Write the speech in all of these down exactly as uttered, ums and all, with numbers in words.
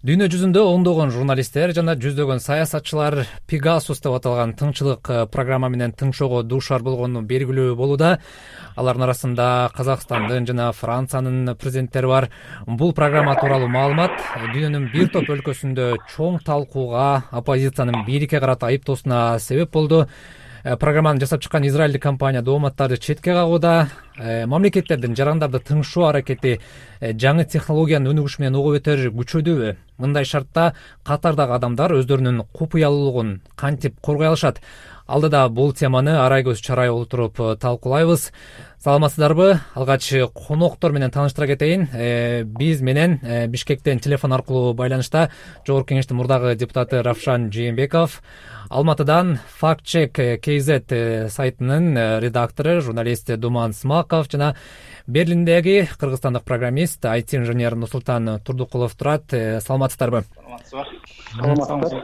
Дүйнө жүзүндө ондогон журналисттер жана жүздөгөн саясатчылар Pegasus деп аталган тыңчылык программа менен тыңшоого дуушар болгону белгилүү болууда. Алардын арасында Казакстандын жана Франциянын президенттери бар. Бул программа тууралуу маалымат дүйнөнүн бир топ өлкөсүндө чоң талкууга, оппозициянын бийликке карата айыптоосуна себеп болду. Программаны жасап чыккан израилдик компания дооматтарды четке кагууда. Мамлекеттердин жарандарды тыңшоо аракети жаңы технологиянын өнүгүшү менен ого бетер күчөдүбү? Мындай шартта катардагы адамдар өздөрүнүн купуялуулугун кантип коргой алышат? Алдыда бул теманы Арайгөз Чарай олтуруп талкуулайбыз. Саламатсыздарбы? Алгач коноктор менен тааныштыра кетейин. Э, биз менен э, Бишкектен телефон аркылуу байланышта Жогорку Кеңештин мурдагы депутаты Равшан Жээнбеков, Алматыдан Fact-Check кей зет сайтынын редактору, журналист Думан Смаков жана Берлиндеги кыргызстандык программист, ай ти инженер Нурсултан Турдукулов турат. Саламатсыздарбы? Саламатсыздар.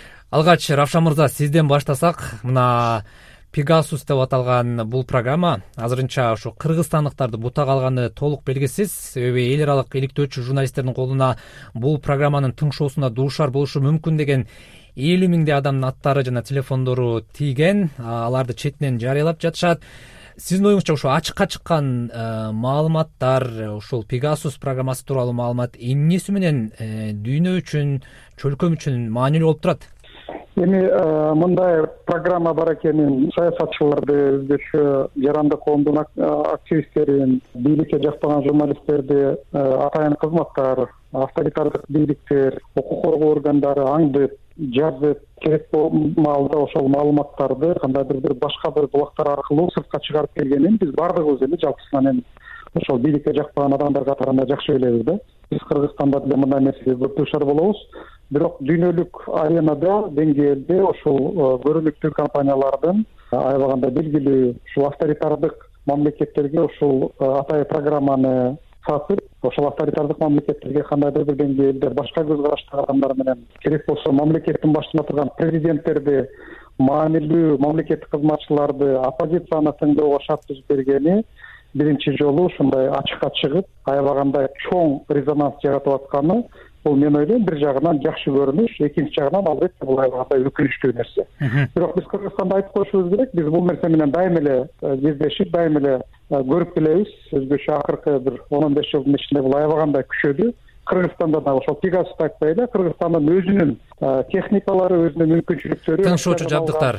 Алгач Равшан мырза, сизден баштасак, мына Pegasus деп аталган бул программа азырынча ушу кыргызстандыктарды бутага алганы толук белгисиз. Себеби эл аралык иликтөөчү журналисттердин колуна бул программанын тыңшоосуна дуушар болушу мүмкүн деген элүү миңдей адамдын аттары жана телефондору тийген. Аларды четинен жарыялап жатышат. Сиздин оюңузча ушу ачыкка чыккан маалыматтар, ушул Pegasus программасы тууралуу маалымат эмнеси менен дүйнө үчүн, чөлкөм үчүн маанилүү болуп турат? Эми мындай программа бар экенин саясатчыларды, өзгөчө жарандык коомдун активисттерин, бийликке жакпаган журналисттерди, атайын кызматтар, авторитардык бийликтер, укук коргоо органдары аңдып, жазып, керек маалда ошол маалыматтарды кандайдыр бир башка бир булактар аркылуу сыртка чыгарып келгенин биз баардыгыбыз эле жалпысынан эми ошол бийликке жакпаган адамдар катарында жакшы билебиз да. Биз Кыргызстанда деле мындай нерсеге көп дуушар болобуз. Бирок дүйнөлүк аренада, деңгээлде ошол көрүнүктүү компаниялардын аябаганда белгилүү ушул авторитардык мамлекеттерге ушул атай программаны сатып, ошол авторитардык мамлекеттерге кандайдыр бир деңгээлде башка көз караштагы адамдар менен, керек болсо мамлекеттин башында турган президенттерди, маанилүү мамлекеттик кызматчыларды, оппозицияны тыңдоого шарт түзүп бергени биринчи жолу ушундай ачыкка чыгып, аябагандай чоң резонанс жаратып атканы бул мен ойлойм бир жагынан жакшы көрүнүш, экинчи жагынан албетте бул аябагандай өкүнүчтүү нерсе. Бирок биз Кыргызстанда айтып коюшубуз керек, биз бул нерсе менен дайым эле кездешип, дайым эле көрүп келебиз. Өзгөчө акыркы бир он он беш жылдын ичинде бул аябагандай күчөдү. Кыргызстанда да ошол Pegasus айтпайлы, Кыргызстандын өзүнүн техникалары, өзүнүн мүмкүнчүлүктөрү, тыңшоочу жабдыктар,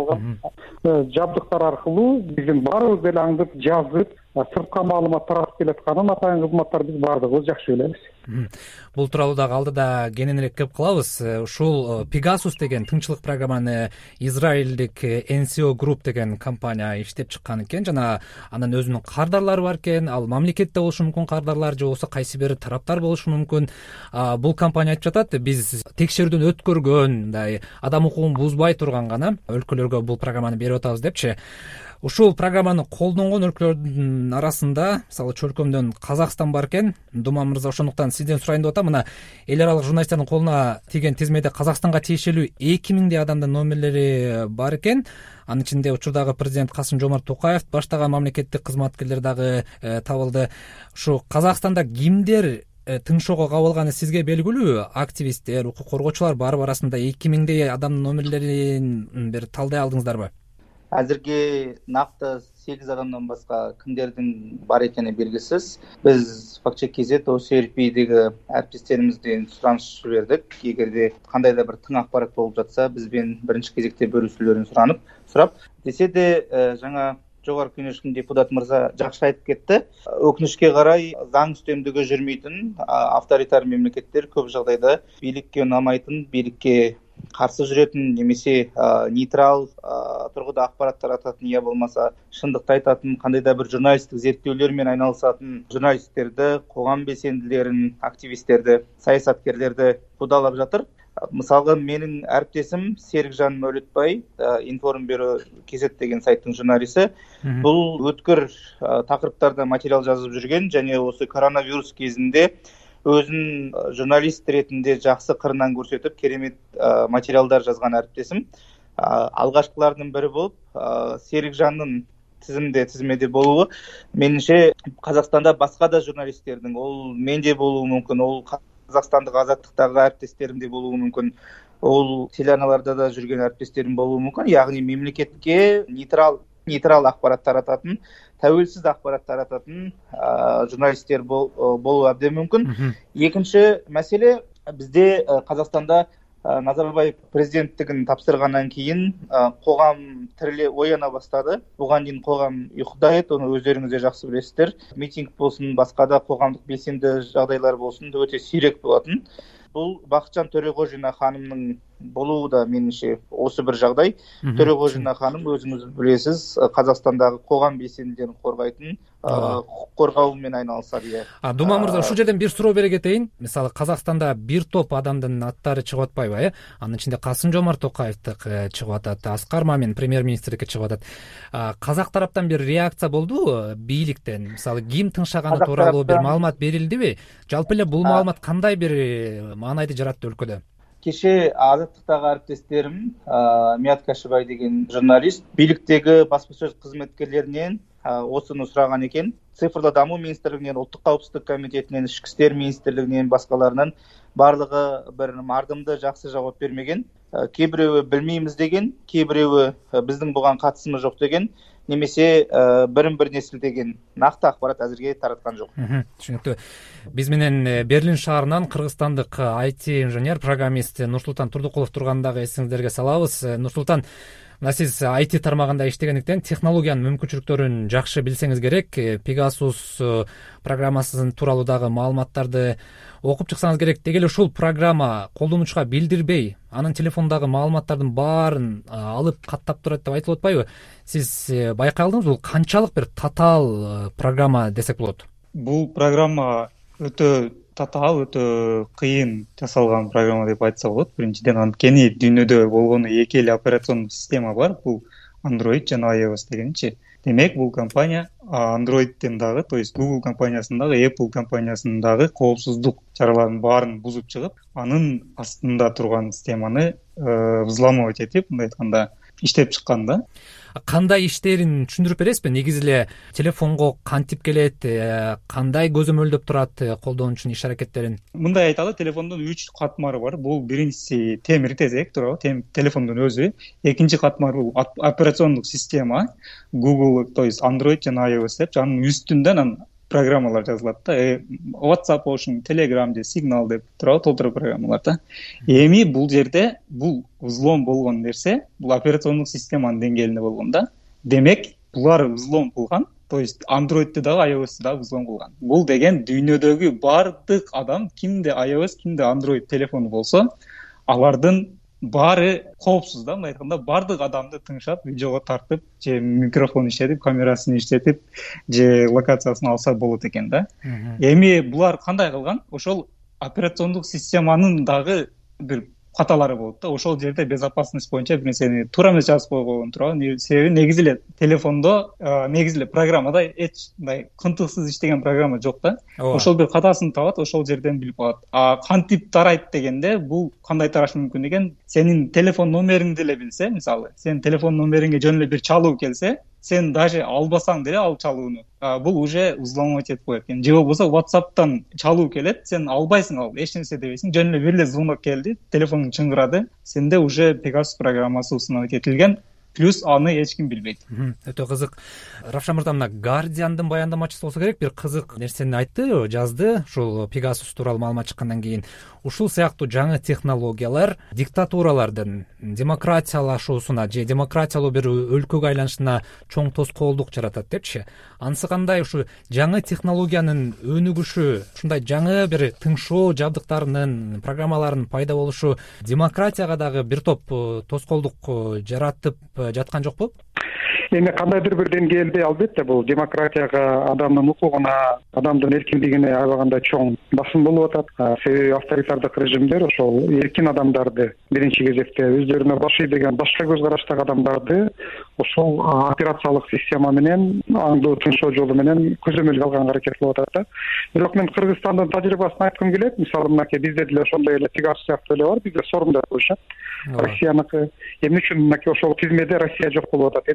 жабдыктар аркылуу биздин баарыбыз деле аңдып, жазып, сыртка маалымат таратып келатканын атайын кызматтар биз баардыгыбыз жакшы билебиз. Бул тууралуу дагы алдыда кененирээк кеп калабыз. Ушул Pegasus деген тыңчылык программаны израилдик эн си о Group деген компания иштеп чыккан экен жана анын өзүнүн кардарлары бар экен. Ал мамлекетте болушу мүмкүн кардарлар, же болбосо кайсы бир тараптар болушу мүмкүн. Бул компания айтып жатат, биз текшерүүдөн өткөргөн, мындай адам укугун бузбай турган гана өлкөлөргө бул программаны берип атабыз депчи. Ушул программаны колдонгон өлкөлөрдүн арасында, мисалы чөлкөмдөн Казакстан бар экен. Думан мырза, ошондуктан сизден сурайын деп атам. Мына эл аралык журналисттердин колуна тийген тизмеде Казакстанга тиешелүү эки миңдей адамдын номерлери бар экен. Анын ичинде учурдагы президент Касым-Жомарт Токаев баштаган мамлекеттик кызматкерлер дагы э, табылды. Ушу Казакстанда кимдер тыңшоого кабылганы сизге белгилүү? Активисттер, укук коргоочулар барып арасында эки миңдей адамдын номерлерин бир талдай алдыңыздарбы? Азыркы накты сегиз адамдан башка кимдердин бар экени белгисиз. Биз Fact-Check кей зет о си эр пи-деги әріптестерімізден сураныш жибердик. Эгерде кандайда бир тың акпарат болуп жатса, бизбен биринчи кезекте бөлүшүүлөрүн суранып, сурап, десе де жаңа Жогорку Кеңештин депутаты мырза жакшы айтып кетти. Өкүнүчкө карай заң үстөмдүгү жүрмөйтүн авторитар мемлекеттер көп жагдайда бийликке унамайтын, бийликке каршы жүрөтүн, немесе нейтрал тургуда акпарат тарататын, я болмаса шындыкты айтатын, кандайда бир журналисттик зерттөөлөр менен айналысатын журналисттерди, коом белсендилерин, активисттерди, саясаткерлерди будалап жатыр. Мисалга менин әріптесім Серикжан Мөлөтбай, Информ бюро кей зет деген сайттын журналисти, бул өткөр такырыптарда материал жазып жүрген, және осы коронавирус кезинде өзүн журналист ретинде жакшы кырынан көрсөтүп, керемет материалдар жазган әріптесім. Алгачкылардын бири болуп, Серикжандын тизимде тизмеде болуу менимче Казакстанда башка да журналисттердин, ол менде болуу мүмкүн, ол Казакстандык Азаттыктагы әріптестерім де болуы мүмкін, ол телеарналарда да жүрген әріптестерім болуы мүмкін. Яғни мемлекетке нейтрал нейтрал ақпарат тарататын, тәуелсіз ақпарат тарататын журналистер болуы әбден мүмкін. Екінші мәселе, бізде Қазақстанда Назарбаев президенттігін тапсырғаннан кейін қоғам тіріле ояна бастады. Бұған дейін қоғам ұйқыда еді, оны өздеріңіз де жақсы білесіздер. Митинг болсын, басқа да қоғамдық белсенді жағдайлар болсын, өте сирек болатын. Бұл Бақытжан Төреғожина ханымның болуы да меніңше осы бір жағдай. Төреғожина ханым, өзіңіз білесіз, Қазақстандағы қоғам белсенділерін қорғайтын құқық қорғаумен айналысады. Дума мырза, ушул жерден бир суроо бере кетейин. Мисалы, Казакстанда бир топ адамдын аттары чыгып атпайбы, э? Анын ичинде Касым-Жомарт Токаевдики чыгып атат, Аскар Мамин премьер-министрдики чыгып атат. Казак тараптан бир реакция болдубу бийликтен? Мисалы, ким тыңшаганы тууралуу бир маалымат берилдиби? Жалпы эле бул маалымат кандай бир маанайды жаратты өлкөдө? Кеше Азаттыктагы әріптестерім, Мият Кашыбай деген журналист, бийликтеги баспасөз кызметкерлеринен осыны сұраған екен. Цифрлы даму министрлігінен, ұлттық қауіпсіздік комитетінен, ішкі істер министрлігінен, басқаларынан барлығы бір мардымды жақсы жауап бермеген. Кейбіреуі білмейміз деген, кейбіреуі біздің бұған қатысымыз жоқ деген, немесе бірін-біріне сілтеген нақты ақпарат әзірге таратқан жоқ. Түшүнүктүү. Биз менен Берлин шаарынан кыргызстандык ай ти инженер, программист Нурсултан Турдукулов тургандагы эсиңиздерге салабыз. Нурсултан, мына сиз ай ти тармагында иштегендиктен технологиянын мүмкүнчүлүктөрүн жакшы билсеңиз керек. Pegasus программасы тууралуу дагы маалыматтарды окуп чыксаңыз керек. Деги эле ушул программа колдонуучуга билдирбей, анын телефондагы маалыматтардын баарын алып каттап турат деп айтылып атпайбы? Сиз байкай алдыңызбы, бул канчалык бир татаал программа десек болот? Бул программа өтө татаал, өтө кыйын жасалган программа деп айтса болот. Биринчиден, анткени дүйнөдө болгону эки эле операциондук система бар. Бул Android жана iOS дегенчи. Демек, бул компания Android'тен дагы, то есть Google компаниясындагы, Apple компаниясындагы коопсуздук чараларын баарын бузуп чыгып, анын астында турган системаны взламывать этип, мындай айтканда, иштеп чыккан да. Кандай иштерин түшүндүрүп бересизби? Негизи эле телефонго кантип келет, кандай көзөмөлдөп турат колдонуучунун иш аракеттерин? Мындай айталы, телефондун үч катмары бар. Бул биринчиси темир тезек туурабы, телефондун өзү. Экинчи катмары бул операциондук система, Google, то есть Android жана iOS деп, анын үстүндөн анын программалар жазылат да. WhatsApp болушун, Telegram же Signal деп турабы, толтуруп программалар да. Эми бул жерде бул взлом болгон нерсе, бул операциондук системанын деңгээлинде болгон да. Демек, булар взлом кылган, то есть Android'те дагы, iOS'те дагы взлом кылган. Бул деген дүйнөдөгү бардык адам, кимде iOS, кимде Android телефону болсо, алардын баары коопсуз да, мындай айтканда, бардык адамды тыңшап, видеого тартып, же микрофон иштетип, камерасын иштетип, же локациясын алса болот экен да. Эми булар кандай кылган? Ошол операциондук системанын дагы бир каталары болот да. Ошол жерде безопасность боюнча бир нерсени туура эмес жазып койгон турабы. Себеби негизи эле телефондо, негизи эле программада эч мындай кынтыксыз иштеген программа жок да. Ошол бир катасын табат, ошол жерден билип калат. А кантип тарайт дегенде, бул кандай тарашы мүмкүн деген, сенин телефон номериңди эле билсе, мисалы, сенин телефон номериңге жөн эле бир чалуу келсе, сен даже албасаң деле ал чалууну, бул уже взломать этип коет экен. Же болбосо WhatsApp'тан чалуу келет, сен албайсың, ал эч нерсе дебейсиң, жөн эле бир эле звонок келди, телефонуң чыңгырады, сенде уже Pegasus программасы установить этилген, плюс аны эч ким билбейт. Өтө кызык. Равшан мырза, мына Guardian'дын баяндамачысы болсо керек, бир кызык нерсени айтты, жазды, ушул Pegasus тууралуу маалымат чыккандан кийин. Ушул сыяктуу жаңы технологиялар диктатуралардын демократиялашуусуна же демократиялуу бир өлкөгө айланышына чоң тоскоолдук жаратат депчи. Анысы кандай ушу жаңы технологиянын өнүгүшү, ушундай жаңы бир тыңшоо жабдыктарынын, программаларынын пайда болушу демократияга дагы бир топ тоскоолдук жаратып жаткан жокпу? Эми кандайдыр бир деңгээлде албетте бул демократияга, адамдын укугуна, адамдын эркиндигине аябаганда чоң басым болуп атат. Себеби авторитардык режимдер ошол эркин адамдарды биринчи кезекте өздөрүнө башый деген башка көз караштагы адамдарды ошол операциялык система менен, аңдуу тыңшоо жолу менен көзөмөлгө алганга аракет кылып атат да. Бирок мен Кыргызстандын тажрыйбасын айткым келет. Мисалы, мынакей бизде деле ошондой эле Pegasus сыяктуу эле бар, бизде сорум деп коюшат. Россияныкы. Эмне үчүн мынакей ошол тизмеде Россия жок болуп атат? Эмне үчүн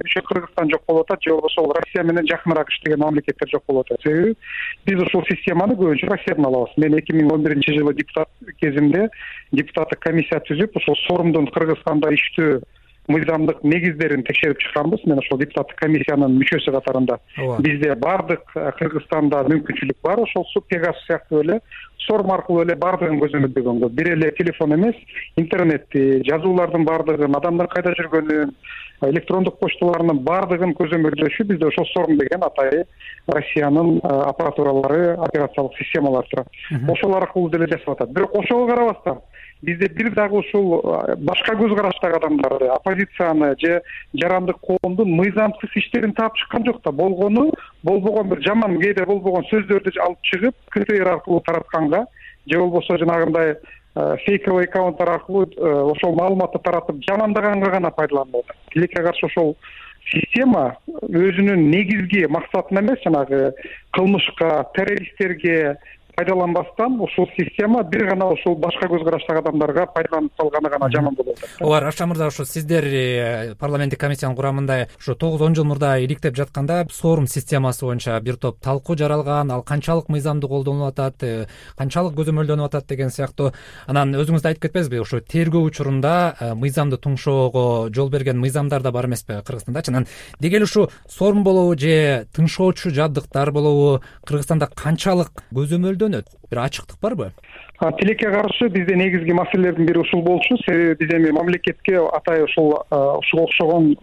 Кыргызстан жок болуп атат, же болбосо ошол Россия менен жакыныраак иштеген мамлекеттер жок болуп атат. Себеби биз ушул системаны көбүнчө Россиядан алабыз. Мен эки миң он биринчи жылы депутат кезимде депутаттык комиссия түзүп, ошол сорумдун Кыргызстанда иштөө мыйзамдык негиздерин текшерип чыкканбыз. Мен ошол депутаттык комиссиянын мүчөсү катарында. Бизде бардык Кыргызстанда мүмкүнчүлүк бар. Ошол Пегасус сыяктуу эле сорум аркылуу эле бардыгын көзөмөлдөгөнгө, бир эле телефон эмес, интернетти, жазуулардын бардыгын, адамдын кайда жүргөнүн, электрондук почталарынын бардыгын көзөмөлдөшү бизде ошол сорум деген атайы Россиянын аппаратуралары, операциялык системалары турат. Ошол аркылуу деле жасап атат. Бирок ошого карабастан бизде бир дагы ушул башка көз караштагы адамдарды, оппозицияны же жарандык коомдун мыйзамсыз иштерин таап чыккан жок да. Болгону, болбогон бир жаман кээде болбогон сөздөрдү алып чыгып, КТР аркылуу таратканга, же болбосо жанагындай фейковый аккаунттар аркылуу ошол маалыматты таратып жамандаганга гана пайдаланылат. Тилекке каршы ошол система өзүнүн негизги максатына эмес, жанагы кылмышка, террористтерге пайдаланбастан ушул система бир гана ушул башка көз караштагы адамдарга пайдаланып калганы гана жаман болуп атат. Ооба, Равшан мырза, ушу сиздер парламенттик комиссиянын курамында ушу тогуз он жыл мурда иликтеп жатканда сорум системасы боюнча бир топ талкуу жаралган, ал канчалык мыйзамды колдонуп атат, канчалык көзөмөлдөнүп атат деген сыяктуу. Анан өзүңүз да айтып кетпедизби, ушу тергөө учурунда мыйзамды туңшоого жол берген мыйзамдар да бар эмеспи Кыргызстандачы? Анан деги эле ушу сорум болобу же тыңшоочу жабдыктар болобу Кыргызстанда канчалык көзөмөлдө бир ачыктык барбы? Тилекке каршы бизде негизги маселелердин бири ушул болчу. Себеби биз эми мамлекетке атайын ушул ушуга окшогон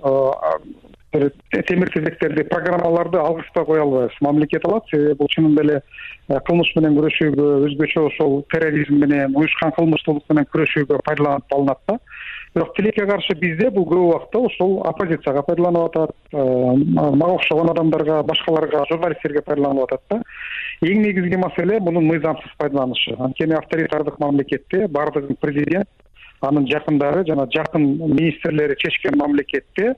темир тезектерди, программаларды алгычта кое албайбыз. Мамлекет алат, себеби бул чынында эле кылмыш менен күрөшүүгө, өзгөчө ошол терроризм менен, уюшкан кылмыштуулук менен күрөшүүгө пайдаланып алынат да. Бирок тилекке каршы бизде бул көп убакта ошол оппозицияга пайдаланып атат, мага окшогон адамдарга, башкаларга, журналисттерге пайдаланып атат да. Эң негизги маселе мунун мыйзамсыз пайдаланышы. Анткени авторитардык мамлекетте бардыгын президент, анын жакындары жана жакын министрлери чечкен мамлекетте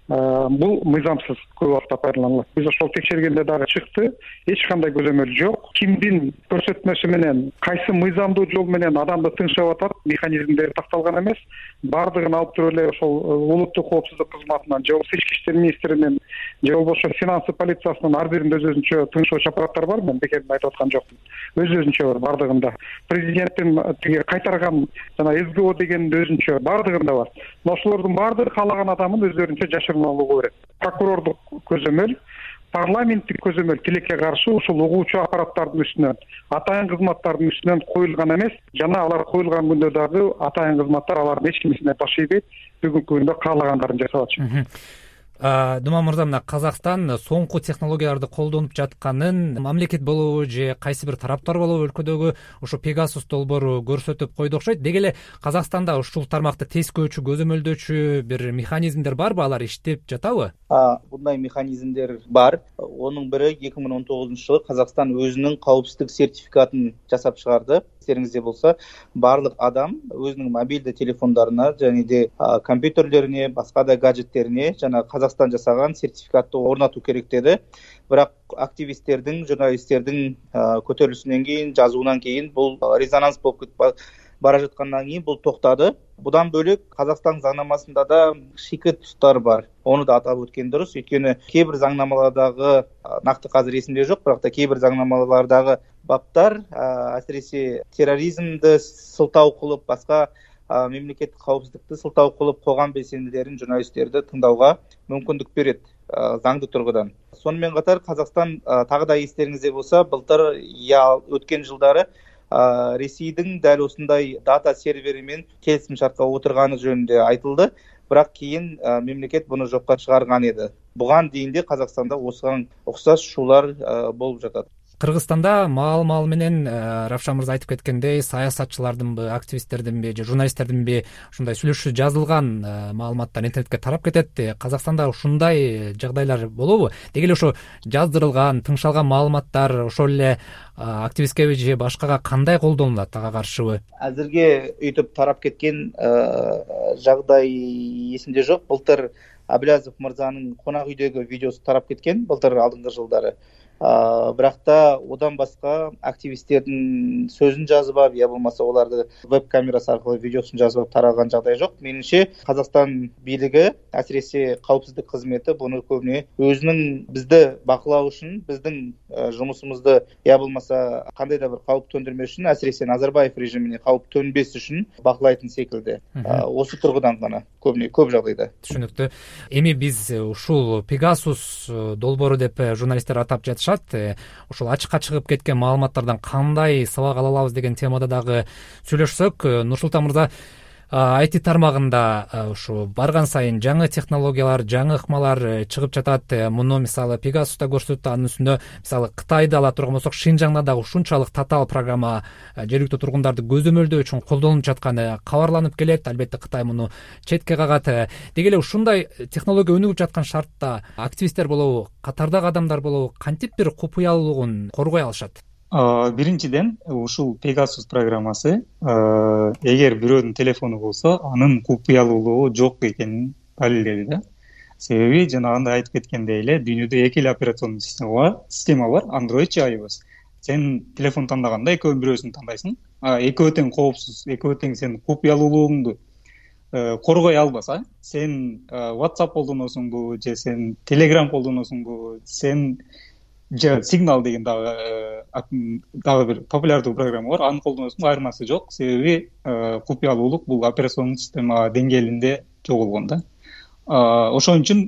бул мыйзамсыз көп убакта пайдаланылат. Биз ошол текшергенде дагы чыкты, эч кандай көзөмөл жок. Кимдин көрсөтмөсү менен, кайсы мыйзамдуу жол менен адамды тыңшап атат, механизмдери такталган эмес. Бардыгын алып туруп эле ошол улуттук коопсуздук кызматынан, же болбосо ички иштер министринин, же болбосо финансы полициясынын ар биринде өз өзүнчө тыңшоочу аппараттар бар. Мен бекерден айтып аткан жокмун. Өз өзүнчө бар бардыгында. Президенттин тиги кайтарган жана СГО дегендин өзүнчө бардыгында бар. Ошолордун бардыгы каалаган адамын өздөрүнчө жашырып алууга берет. Прокурордук көзөмөл, парламенттик көзөмөл тилекке каршы ушул угуучу аппараттардын үстүнөн, атайын кызматтардын үстүнөн коюлган эмес, жана алар коюлган күндө дагы атайын кызматтар алардын эч кимисине баш ийбейт, бүгүнкү күндө каалагандарын жасап атышат. Думан мырза, мына Казакстан соңку технологияларды колдонуп жатканын мамлекет болобу же кайсы бир тараптар болобу өлкөдөгү ушу Пегасус долбоору көрсөтүп койду окшойт. Деги эле Казакстанда ушул тармакты тескөөчү, көзөмөлдөөчү бир механизмдер барбы? Алар иштеп жатабы? Bunday mexanizmler бар. Onun biri эки миң он тогузунчу жылы Казакстан өзүнүн кауіпсіздік сертификатын жасап чыгарды. Естериңизде болса, барлык адам өзүнүн мобилдүү телефондарына және де компьютерлерине, басқа да гаджеттерине жана Казакстан жасаган сертификатты орнатуу керек деді. Бирок активисттердин, журналисттердин көтөрүлүшүнөн кийин, жазуунан кийин бул резонанс болуп бара жаткандан кийин бул токтады. Будан бөлөк Казакстан заңнамасында да шикі тұстар бар. Оны да атап өткен дұрыс. Өйткені кейбір заңнамалардағы, нақты қазір есімде жоқ, бірақ та кейбір заңнамалардағы баптар әсіресе терроризмді сылтау қылып, басқа мемлекеттік қауіпсіздікті сылтау қылып, қоғам белсенділерін, журналистерді тыңдауға мүмкіндік береді заңды тұрғыдан. Сонымен қатар Қазақстан тағы да естеріңізде болса, былтыр я өткен жылдары Ресейдің дәл осындай дата серверімен келісім шартқа отырғаны жөнінде айтылды, бірақ кейін мемлекет бұны жоққа шығарған еді. Бұған дейін де Қазақстанда осыған ұқсас шулар болып жатады. Кыргызстанда маал-маал менен Равшан мырза айтып кеткендей, саясатчылардынбы, активисттердинби же журналисттердинби ушундай сүйлөшүү жазылган маалыматтар интернетке тарап кетет. Казакстанда ушундай жагдайлар болобу? Деги эле ошо жаздырылган, тыңшалган маалыматтар ошол эле активистке же башкага кандай колдонулат, ага каршыбы? Азырге өйтүп тарап кеткен жагдай эсимде жок. Былтыр Абилязов мырзанын конак үйдөгү видеосу тарап кеткен, былтыр алдыңкы жылдары. бирок да одан башка активисттердин сөзүн жазып алып, я болмаса оларды веб камерасы аркылуу видеосун жазып алып таралган жагдай жок. Менимче Казакстан бийлиги, асиресе коопсуздук кызмети буну көбүнө өзүнүн бизди бакылоо үчүн, биздин жумушубузду я болмаса кандайдыр бир калп төндүрмөш үчүн, асиресе Назарбаев режимине калп төнбөс үчүн бакылайтын секилди. Осы тургудан гана көбүнө көп жагдайда. Түшүнүктүү. Эми биз ушул Pegasus долбоору деп журналисттер атап жатышат. Ушул ачыкка чыгып кеткен маалыматтардан кандай сабак ала алабыз деген темада дагы сүйлөшсөк, Нурсултан мырза, ай ти тармагында ушу барган сайын жаңы технологиялар, жаңы ыкмалар чыгып жатат. Муну мисалы Pegasus'та көрсөтүп, анын үстүндө мисалы Кытайда ала турган болсок, Шинжаңда дагы ушунчалык татаал программа жергиликтүү тургундарды көзөмөлдөө үчүн колдонулуп жатканы кабарланып келет. Албетте Кытай муну четке кагат. Деги эле ушундай технология өнүгүп жаткан шартта активисттер болобу, катардагы адамдар болобу, кантип бир купуялуулугун коргой алышат? Биринчиден, ушул Pegasus программасы эгер бирөөнүн телефону болсо, анын купуялуулугу жок экенин далилдеди да. Себеби жанагындай айтып кеткендей эле, дүйнөдө эки эле операциондук система бар, система бар, Android же iOS. Сен телефон тандаганда экөөнүн бирөөсүн тандайсың. Экөө тең коопсуз, экөө тең сен купуялуулугуңду коргой албаса, сен WhatsApp колдоносуңбу же сен Telegram колдоносуңбу, сен же Signal деген дагы дагы бир популярдуу программа бар, аны колдоносуң, айырмасы жок. Себеби купуялуулук бул операциондук система деңгээлинде жоголгон да. Ошон үчүн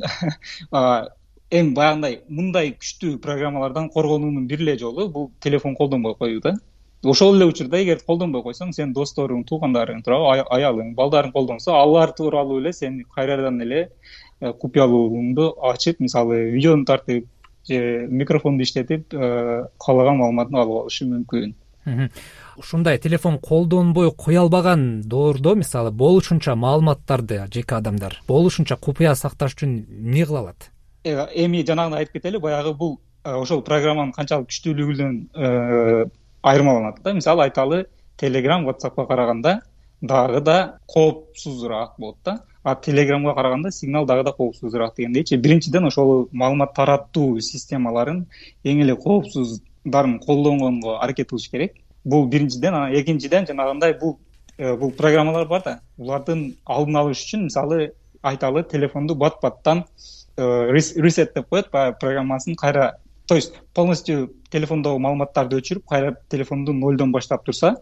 эми баягындай мындай күчтүү программалардан коргонуунун бир эле жолу бул телефон колдонбой коюу да. Ошол эле учурда эгер колдонбой койсоң, сен досторуң, туугандарың, туурабы, аялың, балдарың колдонсо, алар тууралуу эле сен кайрадан эле купуялуулугуңду ачып, мисалы видеону тартып же микрофонду иштетип, каалаган маалыматын алып алышы мүмкүн. Ушундай телефон колдонбой кое албаган доордо, мисалы, болушунча маалыматтарды жеке адамдар болушунча купуя сакташ үчүн эмне кыла алат? Эми жанагындай айтып кетели, баягы бул ошол программанын канчалык күчтүүлүгүнөн айырмаланат да. Мисалы айталы, Telegram, WhatsApp'ка караганда дагы да коопсузураак болот да. А Telegramга караганда Signal дагы да коопсузураак дегендейчи. Биринчиден ошол маалымат тараттуу системаларын эң эле коопсуздарын колдонгонго аракет кылыш керек. Бул биринчиден, анан экинчиден жанагындай бул бул программалар бар да. Булардын алдын алыш үчүн, мисалы, айталы, телефонду бат-баттан ресеттеп коет, баягы программасын кайра, то есть полностью телефондогу маалыматтарды өчүрүп, кайра телефонду нолдон баштап турса,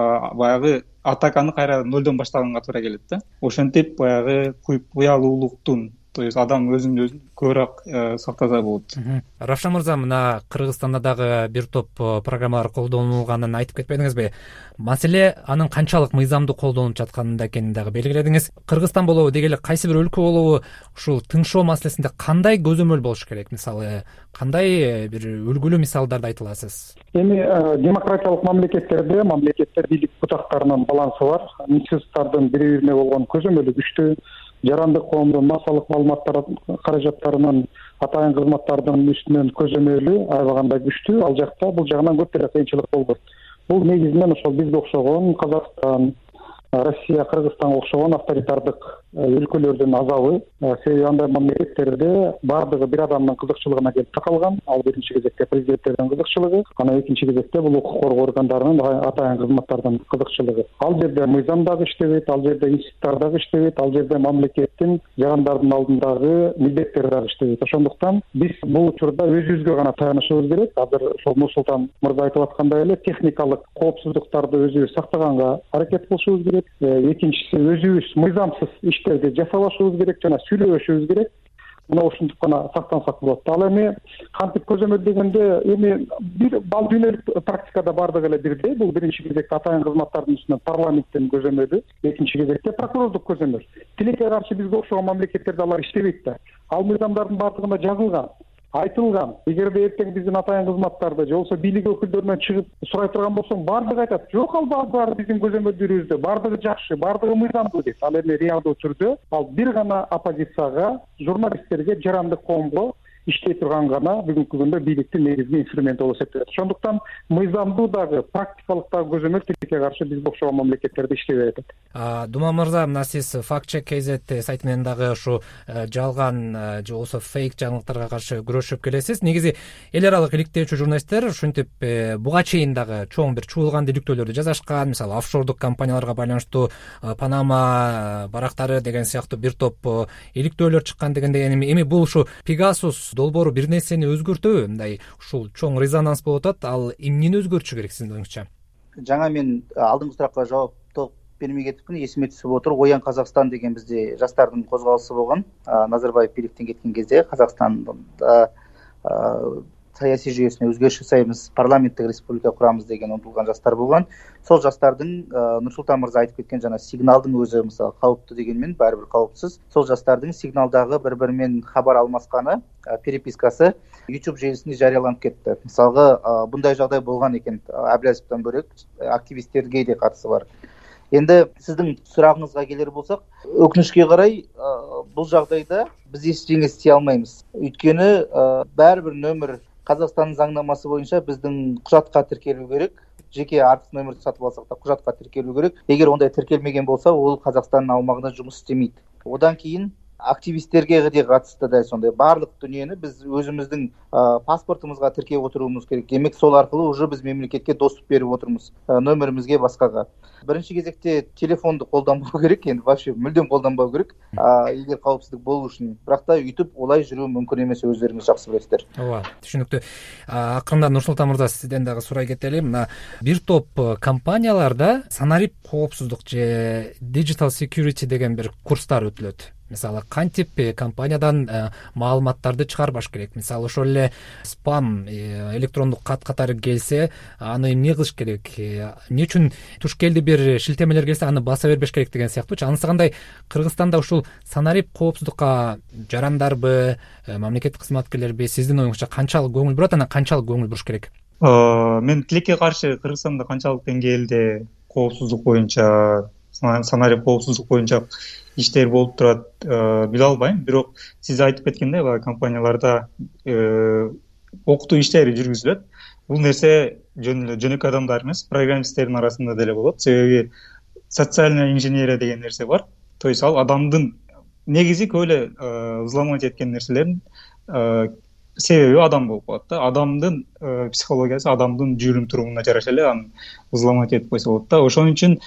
баягы атаканы кайра нолдон баштаганга туура келет да. Ошентип баягы купуялуулуктун, то есть адам өзүн өзүн көбүрөөк сактаса болот. Равшан мырза, мына Кыргызстанда дагы бир топ программалар колдонулганын айтып кетпедиңизби? Маселе анын канчалык мыйзамдуу колдонулуп жатканында экенин дагы белгиледиңиз. Кыргызстан болобу, деги эле кайсы бир өлкө болобу, ушул тыңшоо маселесинде кандай көзөмөл болуш керек? Мисалы, кандай бир үлгүлүү мисалдарды айта аласыз? Эми демократиялык мамлекеттерде мамлекеттер бийлик бутактарынын балансы бар. Институттардын бири-бирине болгон көзөмөлү күчтүү. Жарандык коомдун массалык маалыматтар каражаттарынын атайын кызматтардын үстүнөн көзөмөлү аябагандай күчтүү. Ал жакта бул жагынан көп деле кыйынчылык болбойт. Бул негизинен ошол бизге окшогон Казакстан, Россия, Кыргызстанга окшогон авторитардык өлкөлөрдүн азабы. Себеби андай мамлекеттерде бардыгы бир адамдын кызыкчылыгына келип такалган. Ал биринчи кезекте президенттердин кызыкчылыгы, анан экинчи кезекте бул укук коргоо органдарынын атайын кызматтардын кызыкчылыгы. Ал жерде мыйзам дагы иштебейт, ал жерде институттар дагы иштебейт, ал жерде мамлекеттин жарандардын алдындагы милдеттери дагы иштебейт. Ошондуктан биз бул учурда өзүбүзгө гана таянышыбыз керек. Азыр ошол Нурсултан мырза айтып аткандай эле техникалык коопсуздуктарды өзүбүз сактаганга аракет кылышыбыз керек. Экинчиси, өзүбүз мыйзамсыз иштерди жасабашыбыз керек жана сүйлөбөшүбүз керек. Мына ушинтип гана сактансак болот. Ал эми кантип көзөмөл дегенде, эми бир бал дүйнөлүк практикада бардыгы эле бирдей. Бул биринчи кезекте атайын кызматтардын үстүнөн парламенттин көзөмөлү, экинчи кезекте прокурордук көзөмөл. Тилекке каршы бизге окшогон мамлекеттерде алар иштебейт да. Ал мыйзамдардын бардыгында жазылган, айтылган. Эгерде эртең биздин атайын кызматтарды же болбосо бийлик өкүлдөрүнөн чыгып сурай турган болсоң, бардыгы айтат, жок, ал баары биздин көзөмөлдөрүбүздө, бардыгы жакшы, бардыгы мыйзамдуу дейт. Ал эми реалдуу түрдө ал бир гана оппозицияга, журналисттерге, жарандык коомго иштей турган гана бүгүнкү күндө бийликтин негизги инструменти болуп эсептелет. Ошондуктан мыйзамдуу дагы, практикалык дагы көзөмөл тилекке каршы бизге окшогон мамлекеттерде иштебей атат. Думан мырза, мына сиз факт чек kz сайты менен дагы ушу жалган же болбосо фейк жаңылыктарга каршы күрөшүп келесиз. Негизи эл аралык иликтөөчү журналисттер ушинтип буга чейин дагы чоң бир чуулган иликтөөлөрдү жазышкан. Мисалы, офшордук компанияларга байланыштуу Панама барактары деген сыяктуу бир топ иликтөөлөр чыккан дегенде, эми бул ушу Pegasus долбоору бир нерсени өзгөртөбү? Мындай ушул чоң резонанс болуп атат. Ал эмнени өзгөртүшү керек сиздин оюңузча? Жаңа мен алдыңкы суракка жооп бермей кетипмин, эсиме түсүп отур. Оян Казакстан деген бизде жаштардын козголосу болгон. Назарбаев бийликтен кеткен кезде Казакстанда саясий жүйөсүнө өзгөрүш жасайбыз, парламенттик республика курамыз деген умтулган жаштар болгон. Сол жаштардын Нурсултан мырза айтып кеткен жана сигналдын өзү мисалы кауптуу дегенмен баары бир кауіпсіз. Сол жаштардын сигналдагы бири-бири менен кабар алмасканы, перепискасы YouTube желисинде жарыяланып кетти. Мисалга bunday жагдай болгон экен. Абилазовдон бөлөк активисттерге де катысы бар. Енді сіздің сұрағыңызға келер болсақ, өкінішке қарай бұл жағдайда біз ештеңе істей алмаймыз. Өйткені бәрібір нөмір Қазақстанның заңнамасы бойынша біздің құжатқа тіркелу керек. Жеке артық нөмірді сатып алсақ та құжатқа тіркелу керек. Егер ондай тіркелмеген болса, ол Қазақстанның аумағында жұмыс істемейді. Одан кейін активисттерге де қатысты да сондай барлық дүниені біз өзіміздің паспортымызға тіркеп отыруымыз керек. Демек сол арқылы уже біз мемлекетке доступ беріп отырмыз, нөмірімізге, басқаға. Бірінші кезекте телефонды қолданбау керек, енді вообще мүлдем қолданбау керек, егер қауіпсіздік болу үшін. Бірақ та YouTube олай жүру мүмкін емес, өздеріңіз жақсы білесіздер. Ооба, түшүнүктүү. Акырында Нурсултан мырза, сизден дагы сурай кетели. Мына бир топ компанияларда санарип коопсуздук же digital security деген бир курстар өтүлөт. Мисалы, кантип компаниядан маалыматтарды чыгарбаш керек. Мисалы, ошол эле спам электрондук кат катары келсе, аны эмне кылыш керек? Эмне үчүн туш келди бир шилтемелер келсе, аны баса бербеш керек деген сыяктуу. Анысы кандай Кыргызстанда ушул санарип коопсуздукка жарандарбы, мамлекеттик кызматкерлерби сиздин оюңузча канчалык көңүл бурат, анан канчалык көңүл буруш керек? Мен тилекке каршы Кыргызстанда канчалык деңгээлде коопсуздук боюнча, санарип коопсуздук боюнча иштер болуп турат, биле албайм. Бирок сиз айтып кеткендей, компанияларда окутуу иштери жүргүзүлөт. Бул нерсе жөн эле жөнөкөй адамдар эмес, программисттердин арасында деле болот. Себеби социальная инженерия деген нерсе бар. То есть ал адамдын негизи көп эле взломать эткен нерселердин себеби адам болуп калат да. Адамдын психологиясы, адамдын жүрүм турумуна жараша эле аны взломать этип койсо болот да. Ошон үчүн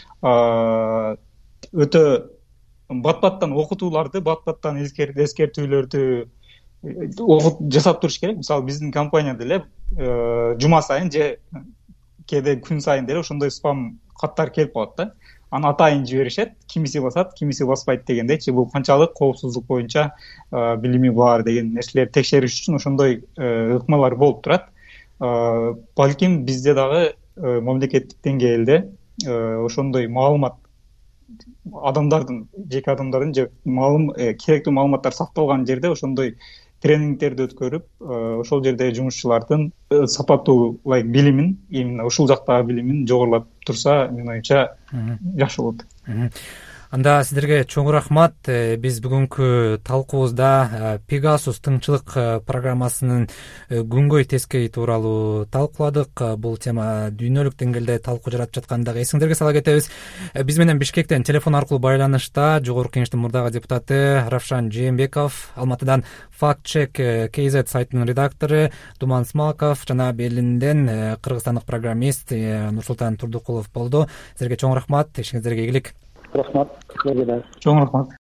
өтө бат-баттан окутууларды, бат-баттан эскертүүлөрдү жасап туруш керек. Мисалы, биздин компанияда эле жума сайын же кээде күн сайын деле ошондой спам каттар келип калат да. Аны атайын жиберишет, кимиси басат, кимиси баспайт дегендейчи. Бул канчалык коопсуздук боюнча билими бар деген нерселерди текшериш үчүн ошондой ыкмалар болуп турат. Балким бизде дагы мамлекеттик деңгээлде ошондой маалымат адамдардын, жеке адамдардын же маалым керектүү маалыматтар сакталган жерде ошондой тренингтерди өткөрүп, ошол жердеги жумушчулардын сапаттуу билимин, именно ушул жактагы билимин жогорулап турса, менин оюмча жакшы болот. Анда сиздерге чоң рахмат. Биз бүгүнкү талкуубузда Pegasus тыңчылык программасынын күнгөй тескей тууралуу талкууладык. Бул тема дүйнөлүк деңгээлде талкуу жаратып жаткандыгы эсиңдерге сала кетебиз. Биз менен Бишкектен телефон аркылуу байланышта Жогорку Кеңештин мурдагы депутаты Равшан Жээнбеков, Алматыдан факт чек kz сайтынын редактору Думан Смаков жана Берлинден кыргызстандык программист Нурсултан Турдукулов болду. Сиздерге чоң рахмат, ишиңиздерге ийгилик. Рахмат. Чоң рахмат.